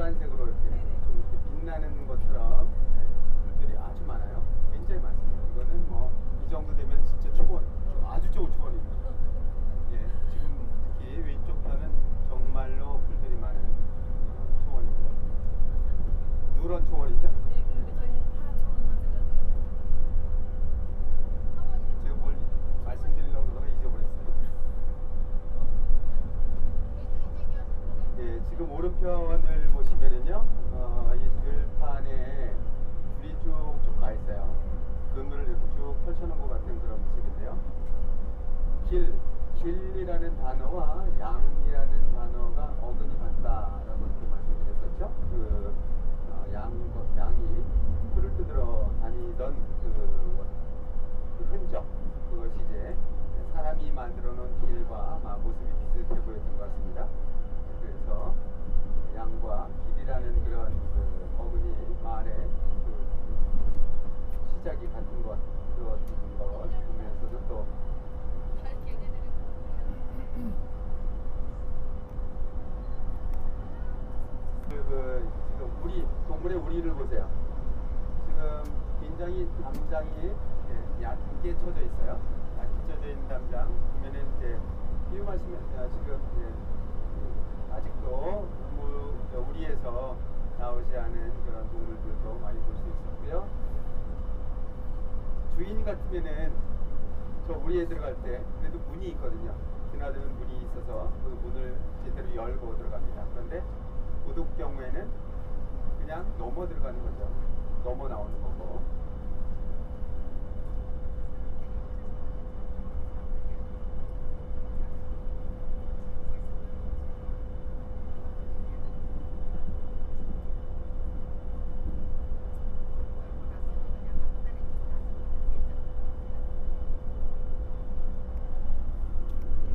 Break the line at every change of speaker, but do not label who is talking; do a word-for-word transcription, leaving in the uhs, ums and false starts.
노란색으로 이렇게
네네.
좀 이렇게 빛나는 것처럼 풀들이 아주 많아요. 굉장히 많습니다. 이거는 뭐 이 정도 되면 진짜 초원, 아주 좋은 초원입니다. 예, 지금 특히 왼쪽 편은 정말로 풀들이 많은 어, 초원입니다. 누런 초원이죠?
네, 그리고 저희는 파란 초원만 들어가요.
제가 뭘 말씀드리려고 그러다가 잊어버렸어요. 예, 지금 오른편을 보시면은요, 어, 이 들판에 불이 쭉쭉 가 있어요. 그물을 이렇게 쭉 펼쳐놓은 것 같은 그런 모습인데요. 길, 길이라는 단어와 양이라는 단어가 어근이 같다라고 이렇게 말씀드렸었죠. 그 어, 양, 양이 풀을 뜯으러 다니던 그, 그 흔적, 그것이 이제 사람이 만들어 놓은 길과 아마 모습이 비슷해 보였던 것 같습니다. 그래서 양과 길이라는 그런 그 어근이 말의 그 시작이 같은 것, 그런 것 보면서도 또 그, 그 지금 우리 동물의 우리를 보세요. 지금 굉장히 담장이 예, 얇게 쳐져 있어요. 얇게 쳐져 있는 담장 보면은 이제 비유하시면 지금 예, 아직도 뭐, 저 우리에서 나오지 않은 그런 동물들도 많이 볼 수 있었고요. 주인 같으면은 저 우리에 들어갈 때 그래도 문이 있거든요. 드나드는 문이 있어서 그 문을 제대로 열고 들어갑니다. 그런데 도둑 경우에는 그냥 넘어 들어가는 거죠. 넘어 나오는 거고.